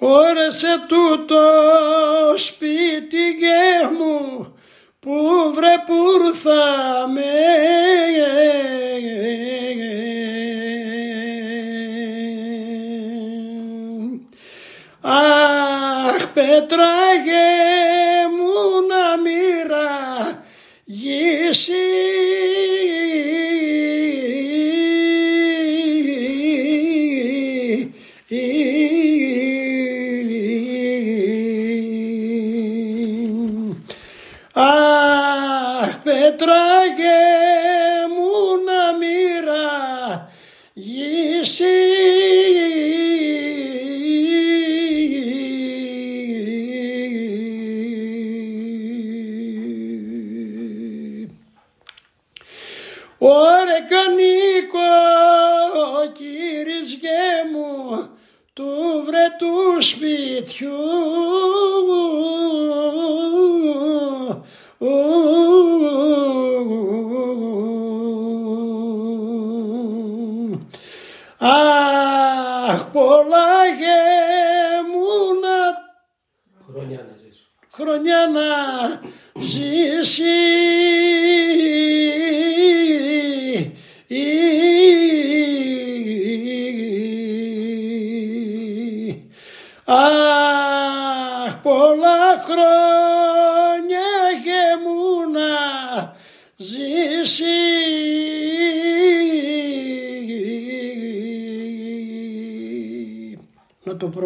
Ώρεσε τούτο σπίτι γε μου που βρε πουρθάμε, αχ πέτραγε μου να μοιραγήσει αχ πέτραγε μου να μοιραγήσει Ωρε κανίκο κύρις γε μου του βρε του σπιτιού αχ πολλά γε μου να χρονιά να ζήσει αχ πολλά χρόνια γε μου να ζήσει να το